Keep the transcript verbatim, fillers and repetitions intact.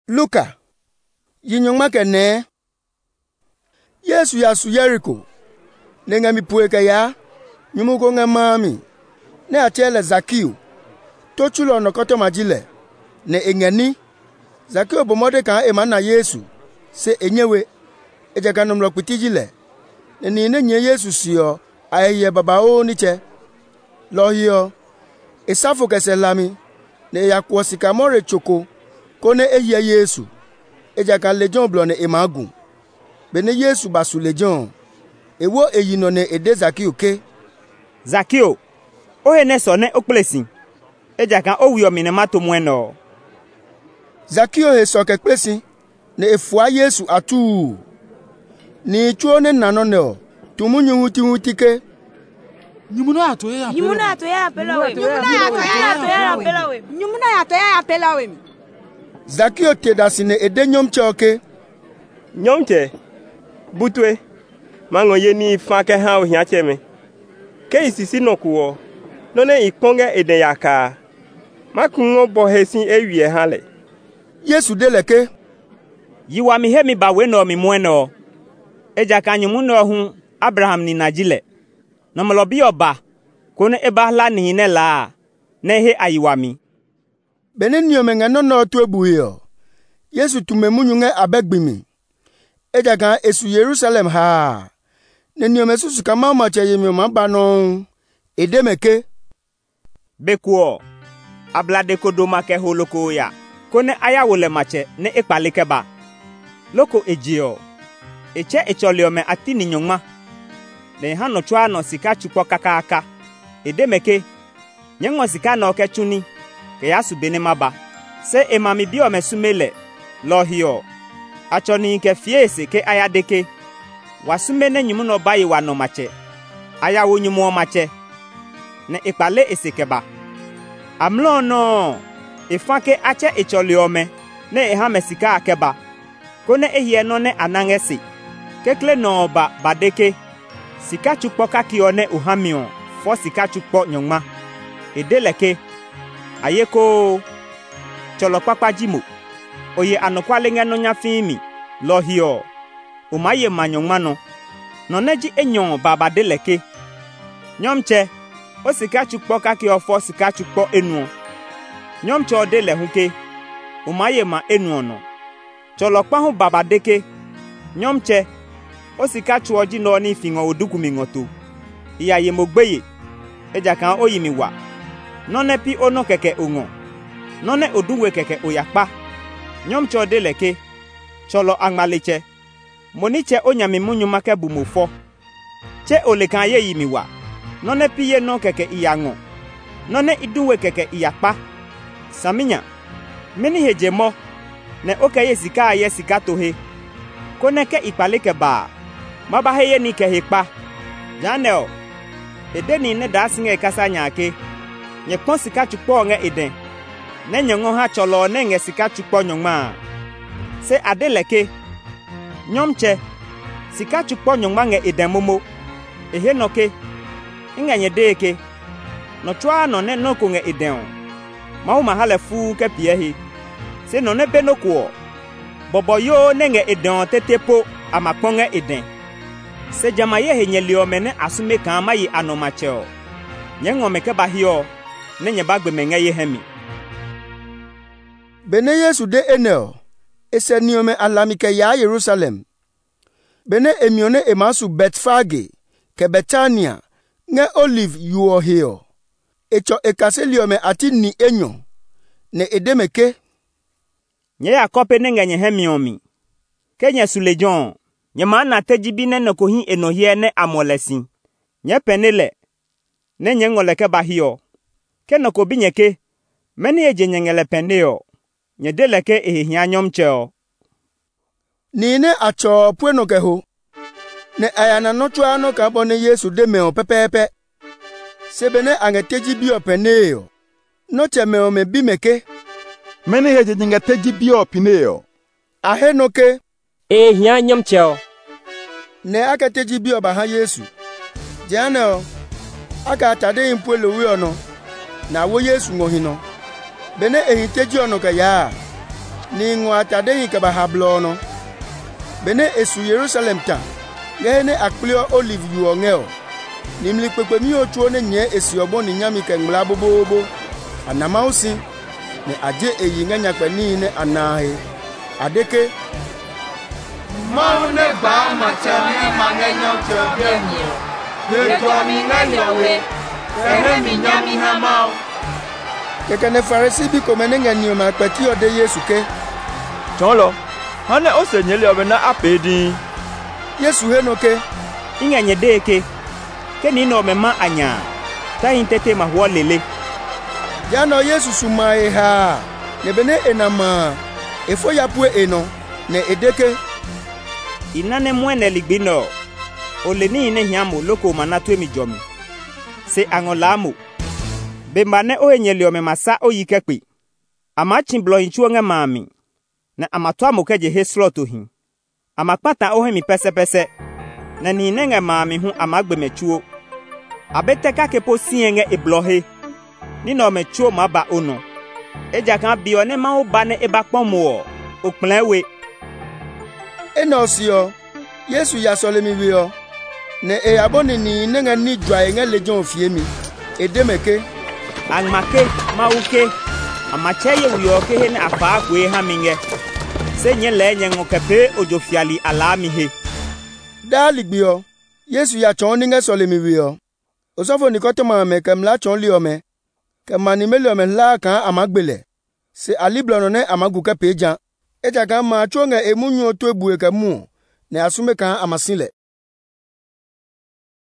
Luka yinyongma kene Yesu ya su Jericho nenga mipueke ya nyumuko nga mami ne atele Zakio tochulo nokoto majile ne engeni Zakio bomode kan emana Yesu se enyewe ejaganom lokpitijile ne ni ne nye Yesu sio ayeye babao niche lohio esafo keselami ne yakwo sikamore choko kone eye Yesu ejakan lejon blo ne emagun bene Yesu basu lejon ewo eyino ne ede Zakio ke Zakio ohe ne so ne okplesi ejakan owi omi ne mato mweno Zakio he so ke kplesi ne efua Yesu atu ni chuo ne nano ne tumunyu huti huti ke nyumuna ato ya nyumuna ato ya pela we nyumuna ato ya pela we nyumuna ato ya pela we Zakio te dasine ede nyomche oke nyomche butwe mango ye ni fa ke ha o hia cheme ke isisi nokuo no ne iponge ede yaka makungo bo hesin ewie hale Yesu deleke yiwa mi he mi ba we no mi mweno ejaka nyumu no hu Abraham ni najile no mlobi oba kone eba la ni ne la ne he ayiwa mi benenio mengano no to ebuyo Yesu tumemunyunge abegbimi ejaka esu Jerusalem ha nenio mesusu kama ma che yemi ma ba no edemeke bekuo ablade kodoma ke holoko ya kone aya wole mache ne ekpalike ba loko ejio eche echoliome atini nyongma le hano chwa no sika chukwo kaka aka edemeke nyengo sika no ke chuni ke yasu bene maba se emami bi omesumele lohio achoni ke fiese ke aya deke wasume ne nyumu no bayi wa no mache aya wo nyumu o mache ne ekpale esekeba amlo no ifake ache echoliome ne eha mesika akeba kone ehie no ne anangesi kekle no ba badeke sika chukpo kakio ne uhamio fo sika chukpo nyongma edeleke ayeko cholo papa jimo oye anokwale ngeno nyafimi lohio umaye manyongma no no neji enyon baba deleke nyomche o sika chukpo kakio fo sika chukpo enu nyomche odele huke umaye ma enu no cholo pahu baba deke nyomche o sika chuoji no ni fingo odukumi ngoto iya ye mogbeye ejakan oyimiwa none pi ono keke ongo none oduwe keke oyakpa nyomche odeleke cholo angmaleche moniche onyami munyu make bumofo che olekan ye yimiwa none pi ye no keke iyango none iduwe keke iyakpa saminya mini hejemo ne okeye sika aye sika tohe koneke ipaleke ba mabahe ye ni ke hekpa janeo edeni ne dasinge kasa nyake nye pon sika chukpo nge eden ne nyongo ha cholo ne nge sika chukpo nyongma se adeleke nyomche sika chukpo nyongma nge eden momo ehe noke nganye deke no twa no ne noko nge eden mawu mahale fu ke piehi se no ne benoko bobo yo ne nge eden tetepo amaponge eden se jamaye he nyeliome ne asume kan mayi anomacheo nyengo meke bahio ne nyebagbe menge ye hemi bene Yesu de enel eseniome alamike ya Jerusalem bene emione emasu Betfage ke Betania nge Olive yuo hio echo ekaseliome ati ni enyo ne edemeke nye ya kope ne ngenye hemiomi kenya sulejon nye mana tejibi ne nokohi enohie ne amolesi nye penele ne nye ngoleke bahio ke nokobi nyeke meni eje nyengele peneo nye deleke ehihia nyomcheo ni ne acho pueno keho ne ayana no twa no ka bone Yesu de meo pepepe sebene angetejibi openeo no temeo me bimeke meni heje nyinga tejibi opineo ahenoke ehia nyomcheo ne akatejibi obaha Yesu janeo aka tade impuelo wi ono na wo Yesu ngohino bene ehiteji ono ka ya ni ngwa de ke ba hablono bene esu Jerusalem ta ngene akplio olive yu ngeo nimli pepe mi otuo ne nye esi obo ni nyami ke ngla bobobo anamausi ne aje eyi nganya pani ne anahe adeke maune ba ma chami mangenyo chobyenyo de to mi nganyo we ene mi nyami ha mau keke ne farisi bi komene nganyo ma pati ode Yesu ke tolo hane osenyele obena apedi Yesu henoke inganye deke ke ni no mema anya ta intete ma ho lele ya no Yesu sumae ha ne bene enama efo ya pu eno ne edeke inane mwene ligbino oleni ne hiamu loko manatu emi jomi se angolamu bembane o enyele ome masa oyikepe amachin blo inchuo nge mami na amatwa mokeje hesloto hin amakpata o hemi pese pese na ni nenge mami hu amagbemechuo abeteka kepo sienge eblohe ni no mechuo maba ono eja kan bio ne ma oba ne ebakpomo oplenwe enosio Yesu ya solemi wio ne e aboni ni nenge ni dwa nge lejon ofie mi edemeke angmake mauke amacheye uyoke he ne afa kwe ha minge se nye le nye ngokepe ojofiali alami he dali bio Yesu ya choni nge solemi wio osofo nikoto ma me kemla chon liome kemani meliome la kan amagbele se aliblono ne amaguke peja eja kan ma chonga emunyo to ebuwe kemu ne asume kan amasile